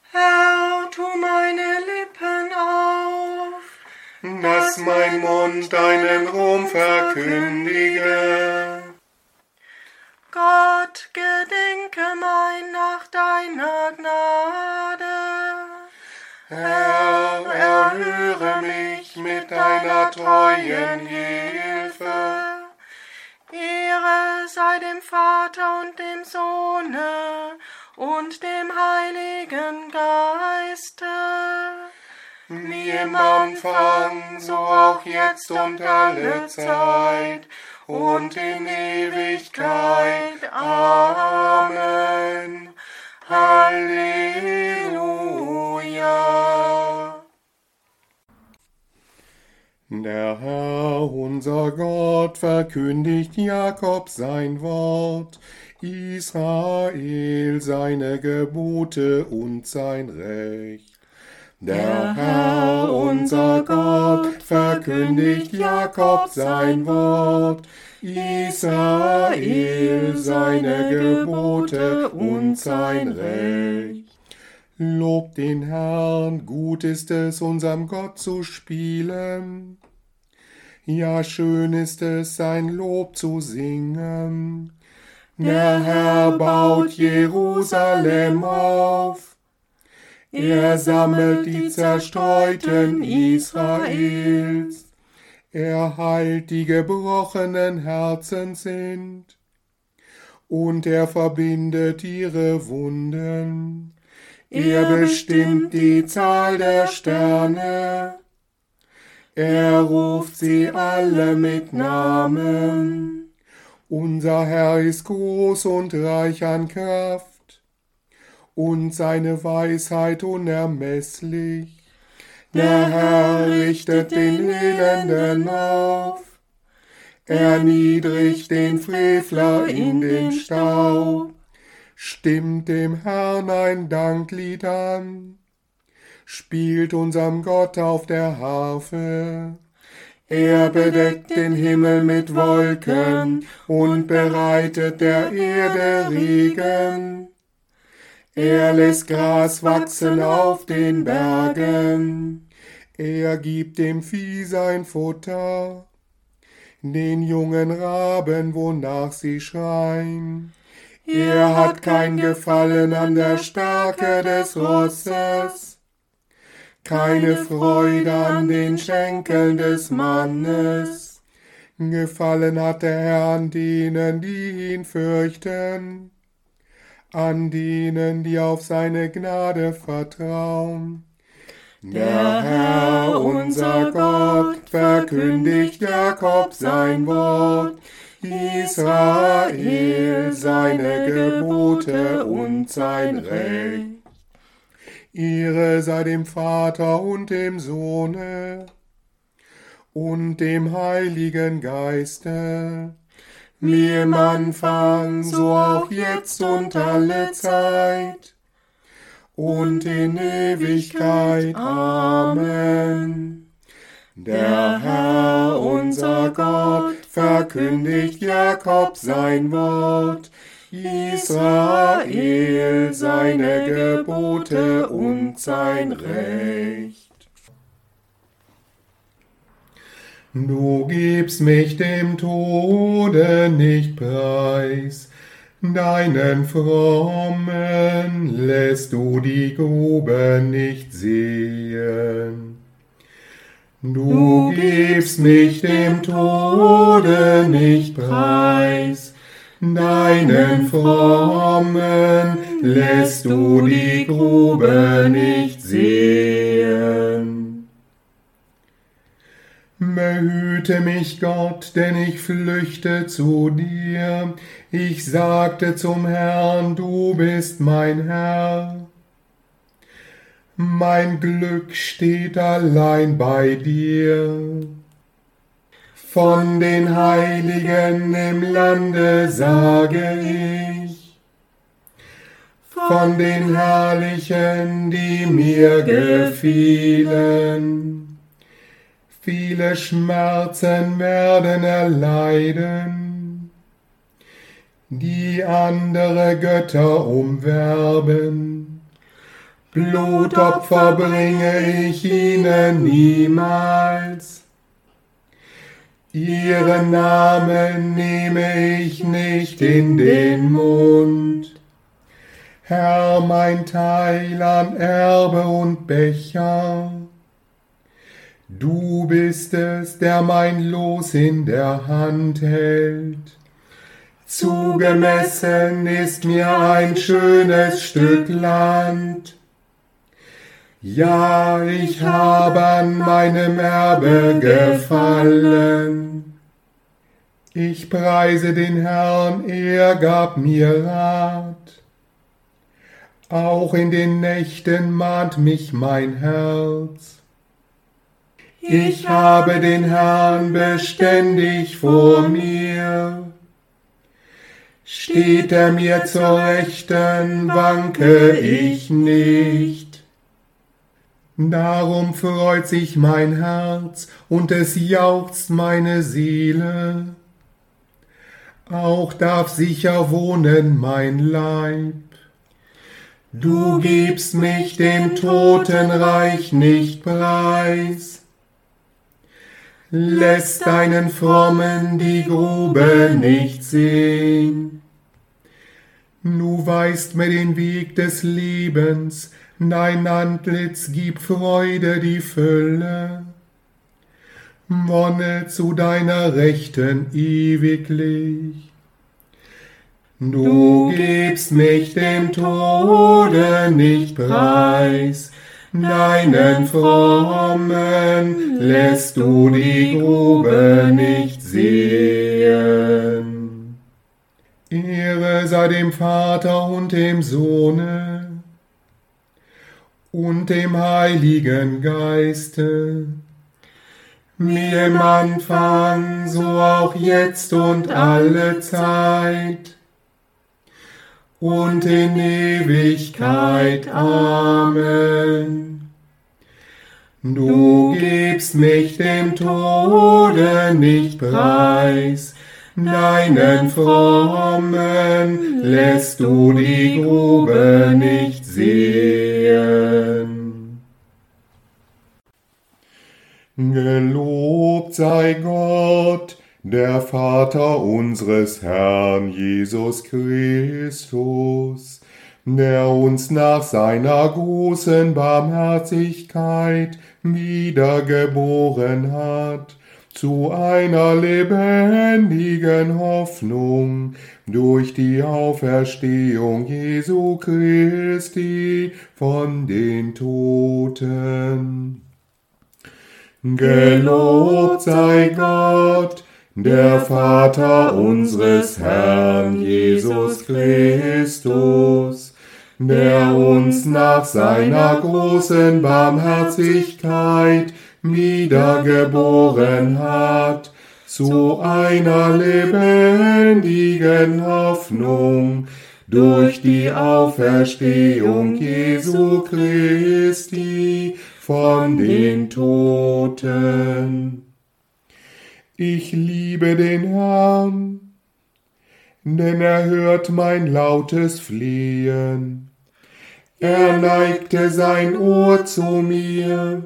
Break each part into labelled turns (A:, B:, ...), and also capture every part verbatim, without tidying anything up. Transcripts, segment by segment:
A: Herr, tu meine Lippen auf,
B: dass mein Mund deinen Ruhm verkündige.
A: Gott, gedenke mein nach deiner Gnade.
B: Herr, erhöre mich mit deiner treuen Hilfe.
A: Ehre sei dem Vater und dem Sohne und dem Heiligen Geiste,
B: wie im Anfang, so auch jetzt und alle Zeit und in Ewigkeit. Amen. Halleluja. Der Herr, unser Gott, verkündigt Jakob sein Wort, Israel seine Gebote und sein Recht. Der Herr, unser Gott, verkündigt Jakob sein Wort, Israel seine Gebote und sein Recht. Lobt den Herrn, gut ist es, unserem Gott zu spielen. Ja, schön ist es, sein Lob zu singen. Der Herr baut Jerusalem auf. Er sammelt die Zerstreuten Israels. Er heilt die gebrochenen Herzen sind. Und er verbindet ihre Wunden. Er bestimmt die Zahl der Sterne. Er ruft sie alle mit Namen. Unser Herr ist groß und reich an Kraft und seine Weisheit unermesslich. Der Herr richtet den Elenden auf. Er niedrigt den Frevler in den Staub. Stimmt dem Herrn ein Danklied an, spielt unserem Gott auf der Harfe. Er bedeckt den Himmel mit Wolken und bereitet der Erde Regen. Er lässt Gras wachsen auf den Bergen. Er gibt dem Vieh sein Futter, den jungen Raben, wonach sie schreien. Er hat kein Gefallen an der Stärke des Rosses, keine Freude an den Schenkeln des Mannes. Gefallen hat der Herr an denen, die ihn fürchten, an denen, die auf seine Gnade vertrauen. Der Herr, unser Gott, verkündigt Jakob sein Wort, Israel seine Gebote und sein Recht. Ehre sei dem Vater und dem Sohne und dem Heiligen Geiste, wie im Anfang, so auch jetzt und alle Zeit und in Ewigkeit. Amen. Der Herr, unser Gott, verkündigt Jakob sein Wort, Israel seine Gebote und sein Recht. Du gibst mich dem Tode nicht preis, deinen Frommen lässt du die Grube nicht sehen. Du gibst mich dem Tode nicht preis, deinen Frommen lässt du die Grube nicht sehen. Behüte mich, Gott, denn ich flüchte zu dir. Ich sagte zum Herrn, du bist mein Herr. Mein Glück steht allein bei dir. Von den Heiligen im Lande sage ich, von den Herrlichen, die mir gefielen. Viele Schmerzen werden erleiden, die andere Götter umwerben. Blutopfer bringe ich ihnen niemals. Ihren Namen nehme ich nicht in den Mund. Herr, mein Teil an Erbe und Becher, du bist es, der mein Los in der Hand hält. Zugemessen ist mir ein schönes Stück Land. Ja, ich habe an meinem Erbe gefallen. Ich preise den Herrn, er gab mir Rat. Auch in den Nächten mahnt mich mein Herz. Ich habe den Herrn beständig vor mir. Steht er mir zur Rechten, wanke ich nicht. Darum freut sich mein Herz und es jauchzt meine Seele. Auch darf sicher wohnen mein Leib. Du gibst mich dem Totenreich nicht preis, lässt deinen Frommen die Grube nicht sehen. Du weist mir den Weg des Lebens, dein Antlitz gibt Freude die Fülle. Wonne zu deiner Rechten ewiglich. Du gibst mich dem Tode nicht preis, deinen Frommen lässt du die Grube nicht sehen. Ehre sei dem Vater und dem Sohne und dem Heiligen Geiste, wie im Anfang, so auch jetzt und alle Zeit und in Ewigkeit. Amen. Du gibst mich dem Tode nicht preis, deinen Frommen lässt du die Grube nicht sehen. Gelobt sei Gott, der Vater unseres Herrn Jesus Christus, der uns nach seiner großen Barmherzigkeit wiedergeboren hat, zu einer lebendigen Hoffnung durch die Auferstehung Jesu Christi von den Toten. Gelobt sei Gott, der Vater unseres Herrn Jesus Christus, der uns nach seiner großen Barmherzigkeit wiedergeboren hat, zu einer lebendigen Hoffnung durch die Auferstehung Jesu Christi von den Toten. Ich liebe den Herrn, denn er hört mein lautes Flehen. Er neigte sein Ohr zu mir.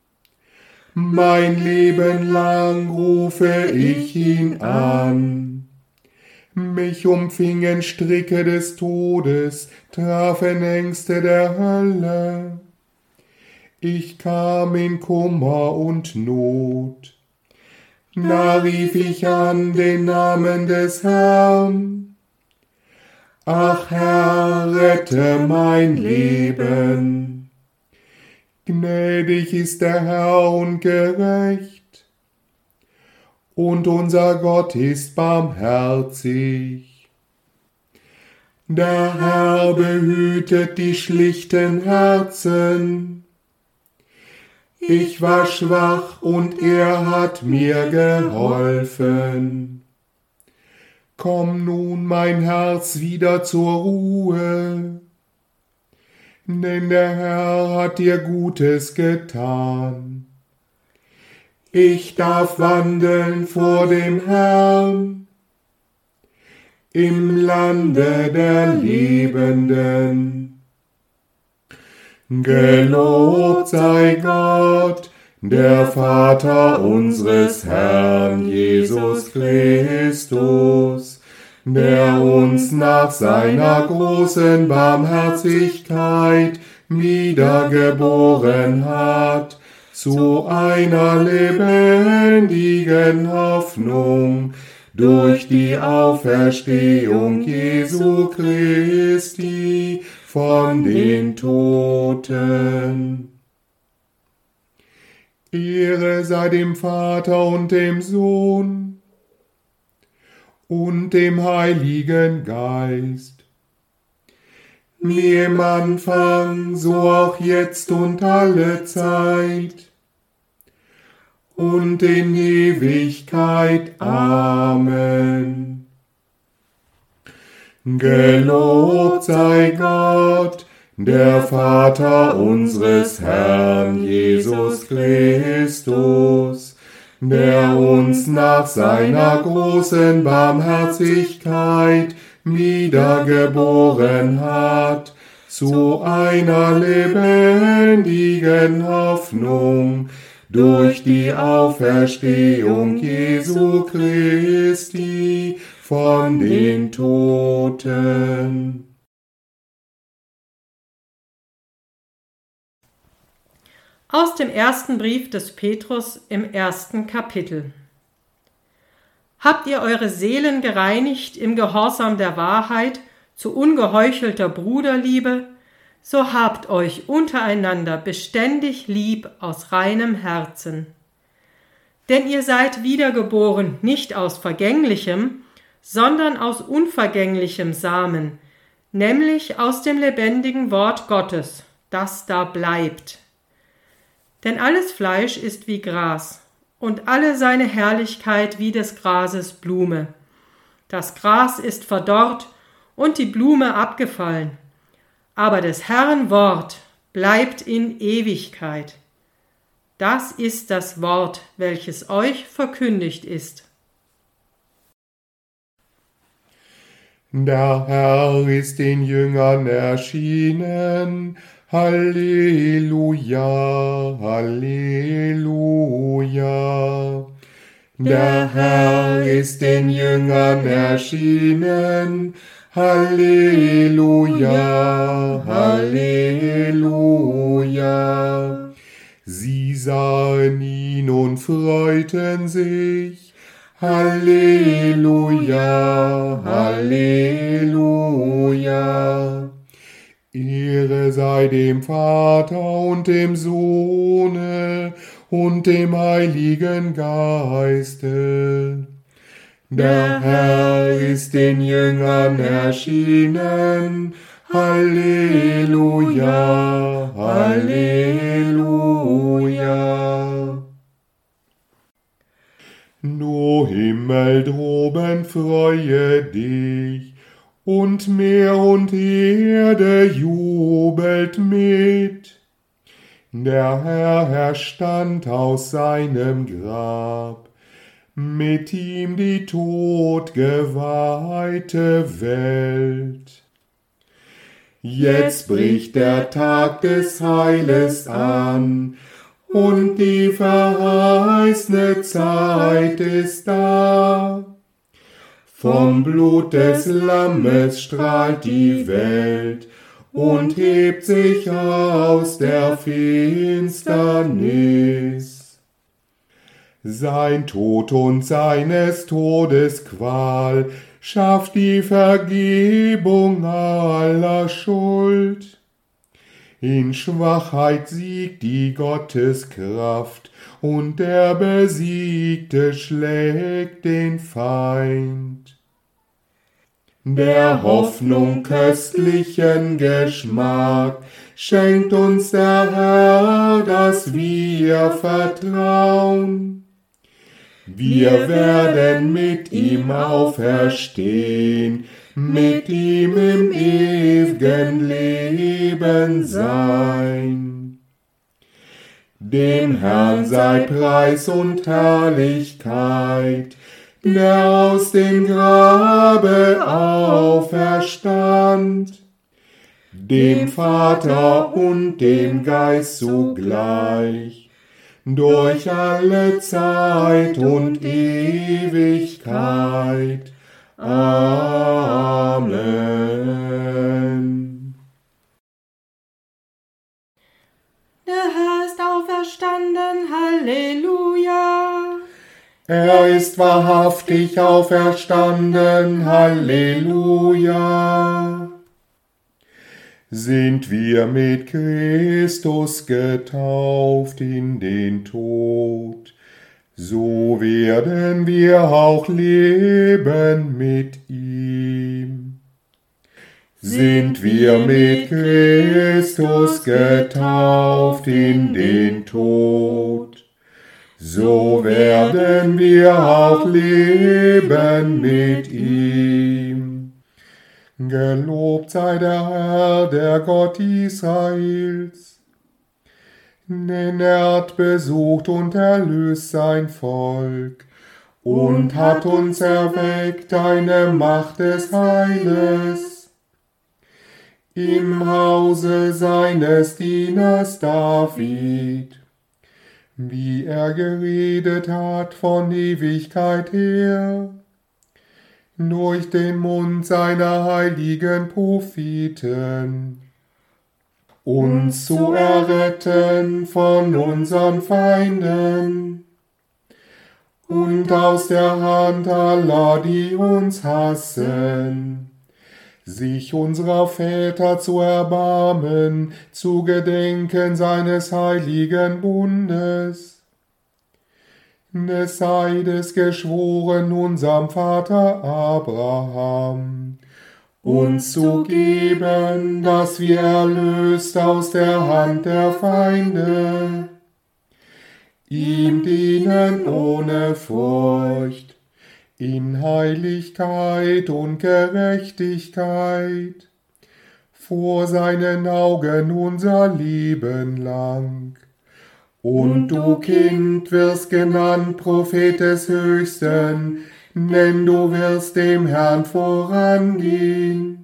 B: Mein Leben lang rufe ich ihn an. Mich umfingen Stricke des Todes, trafen Ängste der Hölle. Ich kam in Kummer und Not. Da rief ich an den Namen des Herrn. Ach Herr, rette mein Leben. Gnädig ist der Herr und gerecht, und unser Gott ist barmherzig. Der Herr behütet die schlichten Herzen. Ich war schwach und er hat mir geholfen. Komm nun, mein Herz, wieder zur Ruhe, denn der Herr hat dir Gutes getan. Ich darf wandeln vor dem Herrn im Lande der Lebenden. Gelobt sei Gott, der Vater unseres Herrn Jesus Christus, der uns nach seiner großen Barmherzigkeit wiedergeboren hat, zu einer lebendigen Hoffnung durch die Auferstehung Jesu Christi von den Toten. Ehre sei dem Vater und dem Sohn und dem Heiligen Geist, wie im Anfang, so auch jetzt und alle Zeit und in Ewigkeit. Amen. Gelobt sei Gott, der Vater unseres Herrn Jesus Christus, der uns nach seiner großen Barmherzigkeit wiedergeboren hat, zu einer lebendigen Hoffnung durch die Auferstehung Jesu Christi von den Toten.
C: Aus dem ersten Brief des Petrus im ersten Kapitel. Habt ihr eure Seelen gereinigt im Gehorsam der Wahrheit zu ungeheuchelter Bruderliebe, so habt euch untereinander beständig lieb aus reinem Herzen. Denn ihr seid wiedergeboren nicht aus vergänglichem, sondern aus unvergänglichem Samen, nämlich aus dem lebendigen Wort Gottes, das da bleibt. Denn alles Fleisch ist wie Gras, und alle seine Herrlichkeit wie des Grases Blume. Das Gras ist verdorrt und die Blume abgefallen, aber des Herrn Wort bleibt in Ewigkeit. Das ist das Wort, welches euch verkündigt ist.
B: Der Herr ist den Jüngern erschienen. Halleluja, Halleluja. Der Herr ist den Jüngern erschienen. Halleluja, Halleluja. Sie sahen ihn und freuten sich. Halleluja, Halleluja. Ehre sei dem Vater und dem Sohne und dem Heiligen Geiste. Der Herr ist den Jüngern erschienen. Halleluja, Halleluja. Du Himmel droben, freue dich, und Meer und Erde jubelt mit. Der Herr erstand aus seinem Grab, mit ihm die todgeweihte Welt. Jetzt bricht der Tag des Heiles an, und die verheißene Zeit ist da. Vom Blut des Lammes strahlt die Welt und hebt sich aus der Finsternis. Sein Tod und seines Todes Qual schafft die Vergebung aller Schuld. In Schwachheit siegt die Gotteskraft, und der Besiegte schlägt den Feind. Der Hoffnung köstlichen Geschmack schenkt uns der Herr, dass wir vertrauen. Wir werden mit ihm auferstehen, mit ihm im ewigen Leben sein. Dem Herrn sei Preis und Herrlichkeit, der aus dem Grabe auferstand. dem Vater und dem Geist zugleich, durch alle Zeit und Ewigkeit. Amen.
C: Der Herr ist auferstanden, Halleluja.
B: Er ist wahrhaftig auferstanden, Halleluja. Sind wir mit Christus getauft in den Tod, so werden wir auch leben mit ihm. Sind wir mit Christus getauft in den Tod, so werden wir auch leben mit ihm. Gelobt sei der Herr, der Gott Israels, denn er hat besucht und erlöst sein Volk und hat uns erweckt eine Macht des Heiles im Hause seines Dieners David, wie er geredet hat von Ewigkeit her, durch den Mund seiner heiligen Propheten, uns zu erretten von unseren Feinden und aus der Hand aller, die uns hassen, sich unserer Väter zu erbarmen, zu gedenken seines heiligen Bundes. Es sei des geschworen unserem Vater Abraham, uns zu geben, dass wir erlöst aus der Hand der Feinde, ihm dienen ohne Furcht, in Heiligkeit und Gerechtigkeit, vor seinen Augen unser Leben lang. Und du, Kind, wirst genannt Prophet des Höchsten, denn du wirst dem Herrn vorangehen,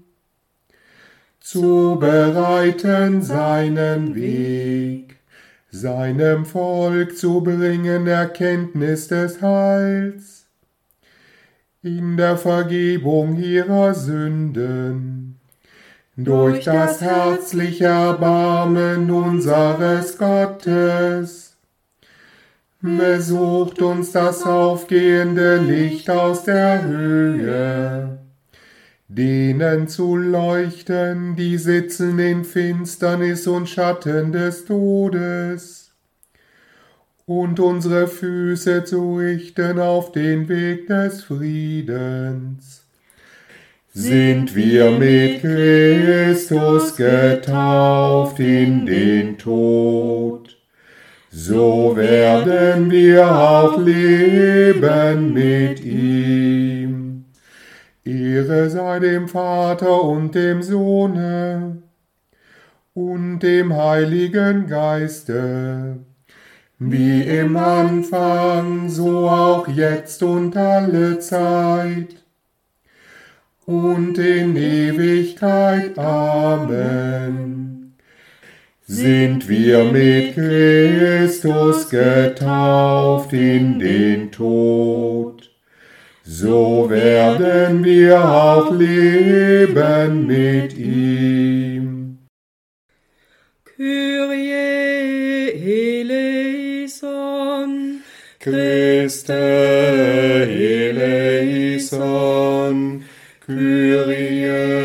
B: zu bereiten seinen Weg, seinem Volk zu bringen Erkenntnis des Heils, in der Vergebung ihrer Sünden, durch das herzliche Erbarmen unseres Gottes. Besucht uns das aufgehende Licht aus der Höhe, denen zu leuchten, die sitzen in Finsternis und Schatten des Todes, und unsere Füße zu richten auf den Weg des Friedens. Sind wir mit Christus getauft in den Tod, so werden wir auch leben mit ihm. Ehre sei dem Vater und dem Sohne und dem Heiligen Geiste, wie im Anfang, so auch jetzt und alle Zeit und in Ewigkeit. Amen. Sind wir mit Christus getauft in den Tod, so werden wir auch leben mit ihm.
C: Kyrie eleison,
B: Christe eleison, Kyrie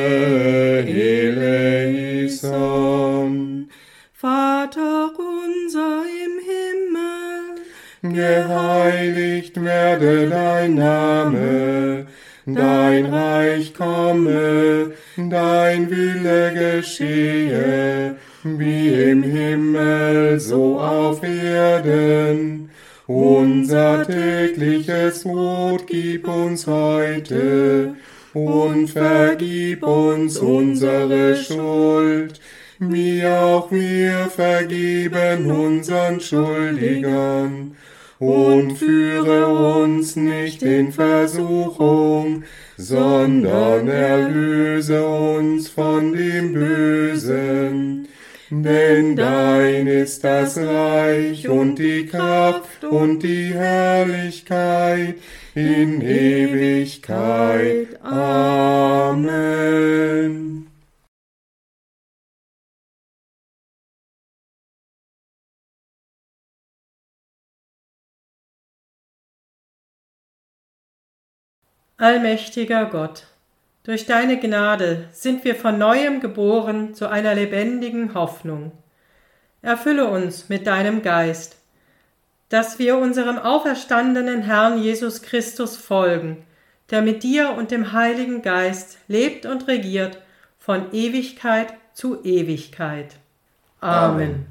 B: eleison.
C: Vater unser im Himmel,
B: Geheiligt werde dein Name, dein Reich komme, dein Wille geschehe, wie im Himmel, so auf Erden. Unser tägliches Brot gib uns heute und vergib uns unsere Schuld, wie auch wir vergeben unseren Schuldigern. und führe uns nicht in Versuchung, sondern erlöse uns von dem Bösen. Denn dein ist das Reich und die Kraft und die Herrlichkeit in Ewigkeit. Amen.
C: Allmächtiger Gott, durch deine Gnade sind wir von neuem geboren zu einer lebendigen Hoffnung. Erfülle uns mit deinem Geist, dass wir unserem auferstandenen Herrn Jesus Christus folgen, der mit dir und dem Heiligen Geist lebt und regiert von Ewigkeit zu Ewigkeit. Amen.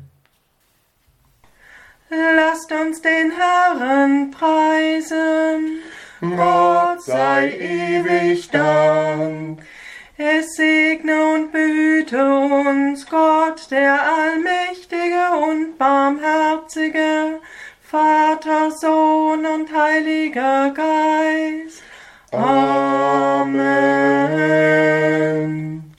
A: Lasst uns den Herrn preisen.
B: Gott sei ewig Dank.
A: Es segne und behüte uns Gott, der allmächtige und barmherzige, Vater, Sohn und Heiliger Geist. Amen.